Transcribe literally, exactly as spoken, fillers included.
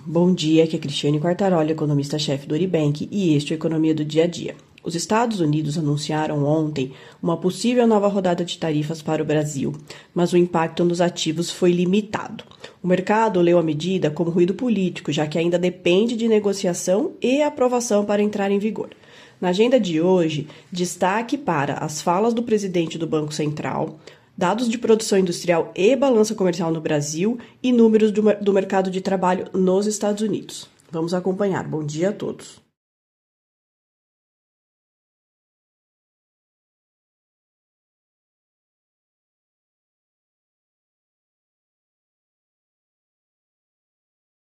Bom dia, aqui é Cristiane Quartaroli, economista-chefe do Uribank, e este é a Economia do Dia a Dia. Os Estados Unidos anunciaram ontem uma possível nova rodada de tarifas para o Brasil, mas o impacto nos ativos foi limitado. O mercado leu a medida como ruído político, já que ainda depende de negociação e aprovação para entrar em vigor. Na agenda de hoje, destaque para as falas do presidente do Banco Central, dados de produção industrial e balança comercial no Brasil e números do, do mercado de trabalho nos Estados Unidos. Vamos acompanhar. Bom dia a todos.